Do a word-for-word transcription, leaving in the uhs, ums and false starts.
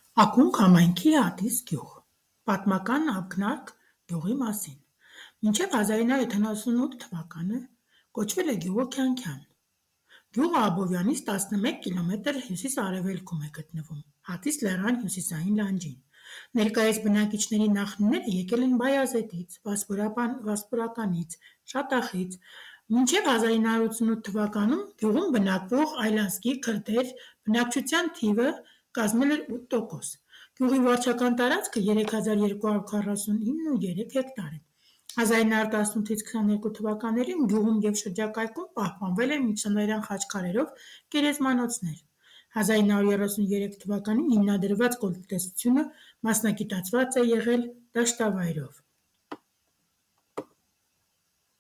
Ակունք համայնքի ատիս գյուղ։ Պատմական ակնարկ գյուղի մասին։ Մինչև հազար ինը հարյուր յոթանասունութ թվականը կոչվել է գյուղը Քյանքյան։ Գյուղը Աբովյանից տասնմեկ կիլոմետր հյուսիս-արևելքում է գտնվում, Հատիս լեռան հյուսիսային լանջին։ Ներկայիս բնակիչների նախնիները եկել են Բայազետից, Վասպուրականից, Շատախից։ Մինչև հազար ինը հարյուր ութսունութ թվականում գյուղում բնակվող այլազգի քրդեր բնակչության թիվը կազմել էր ութ տոկոս։ Գյուղի վարչական տարածքը երեք հազար երկու հարյուր քառասունինը ու երեք հեկտար է։ հազար ինը հարյուր տասնութից քսաներկու թվականներին գյուղում և շրջակայքում պահպանվել են միջնադարյան խաչքարերով գերեզմանոցներ։ հազար ինը հարյուր երեսուներեք թվականին հիմնադրված կոլտնտեսությունը մասնագիտացված է եղել դաշտավայրով։